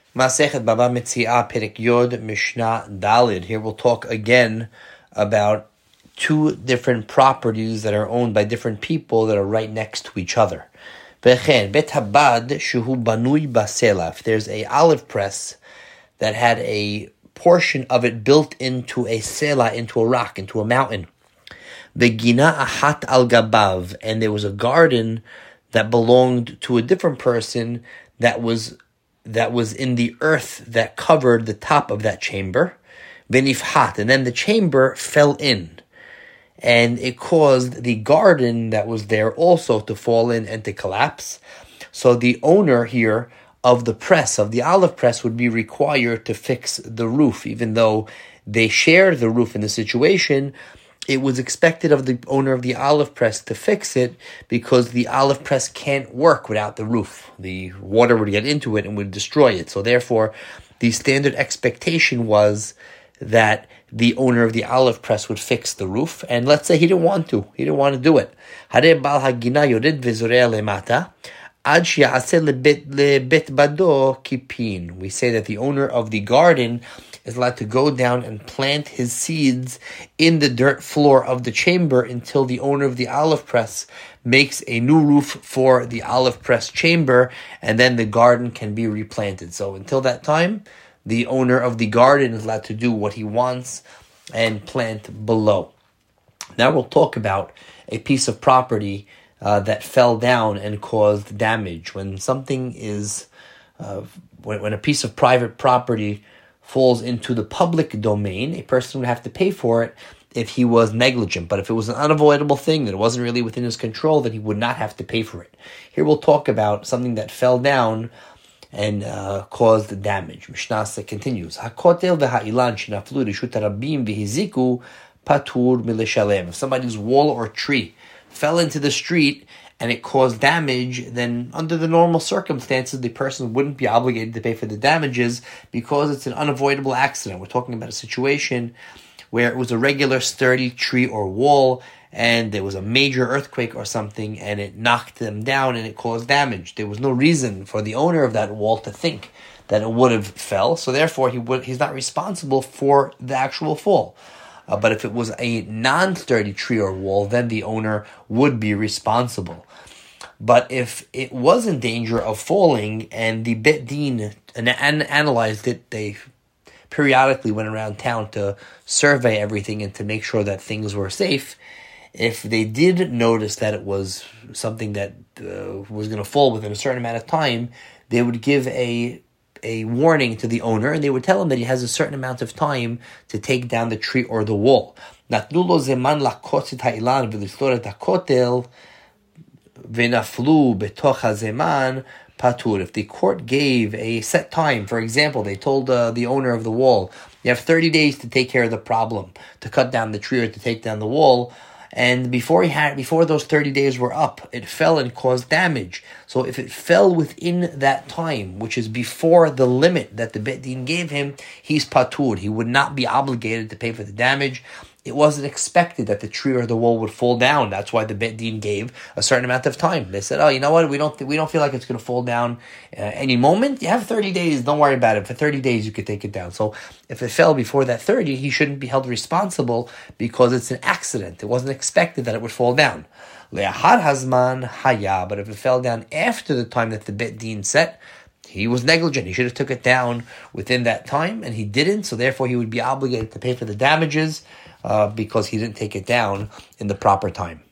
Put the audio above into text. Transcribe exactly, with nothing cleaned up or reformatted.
Masechet Baba Metziah Perek Yod Mishnah Dalid. Here we'll talk again about two different properties that are owned by different people that are right next to each other. Vechen Bet Habad Shuhu Banui Basela. If there's a olive press that had a portion of it built into a sela, into a rock, into a mountain. Begina Ahat Al Gabav, and there was a garden that belonged to a different person that was that was in the earth that covered the top of that chamber. Benifhat, and then the chamber fell in, and it caused the garden that was there also to fall in and to collapse. So the owner here of the press, of the olive press, would be required to fix the roof. Even though they shared the roof in the situation, it was expected of the owner of the olive press to fix it because the olive press can't work without the roof. The water would get into it and would destroy it. So therefore, the standard expectation was that the owner of the olive press would fix the roof. And let's say he didn't want to. He didn't want to do it. We say that the owner of the garden is allowed to go down and plant his seeds in the dirt floor of the chamber until the owner of the olive press makes a new roof for the olive press chamber, and then the garden can be replanted. So until that time, the owner of the garden is allowed to do what he wants and plant below. Now we'll talk about a piece of property Uh, that fell down and caused damage. When something is, uh, when, when a piece of private property falls into the public domain, a person would have to pay for it if he was negligent. But if it was an unavoidable thing that wasn't really within his control, then he would not have to pay for it. Here we'll talk about something that fell down and uh, caused damage. Mishnah continues. Hakotel v'ha'ilan shenaflu reshut harabim v'hiziku patur mileshalem. If somebody's wall or tree fell into the street and it caused damage, then under the normal circumstances, the person wouldn't be obligated to pay for the damages because it's an unavoidable accident. We're talking about a situation where it was a regular sturdy tree or wall and there was a major earthquake or something and it knocked them down and it caused damage. There was no reason for the owner of that wall to think that it would have fell, so therefore he would, he's not responsible for the actual fall. Uh, but if it was a non-sturdy tree or wall, then the owner would be responsible. But if it was in danger of falling and the Bet Din an- an- analyzed it, they periodically went around town to survey everything and to make sure that things were safe. If they did notice that it was something that uh, was going to fall within a certain amount of time, they would give a a warning to the owner, and they would tell him that he has a certain amount of time to take down the tree or the wall. If the court gave a set time, for example, they told uh, the owner of the wall, you have thirty days to take care of the problem, to cut down the tree or to take down the wall, and before he had, before those thirty days were up, it fell and caused damage. So if it fell within that time, which is before the limit that the Bet Din gave him, he's patur. He would not be obligated to pay for the damage. It wasn't expected that the tree or the wall would fall down. That's why the Bet Din gave a certain amount of time. They said, "Oh, you know what? We don't th- we don't feel like it's going to fall down uh, any moment. You have thirty days. Don't worry about it. For thirty days, you could take it down." So if it fell before that thirty, he shouldn't be held responsible because it's an accident. It wasn't expected that it would fall down. Le'achar hazman haya. But if it fell down after the time that the Bet Din set, he was negligent. He should have took it down within that time, and he didn't. So therefore, he would be obligated to pay for the damages uh, because he didn't take it down in the proper time.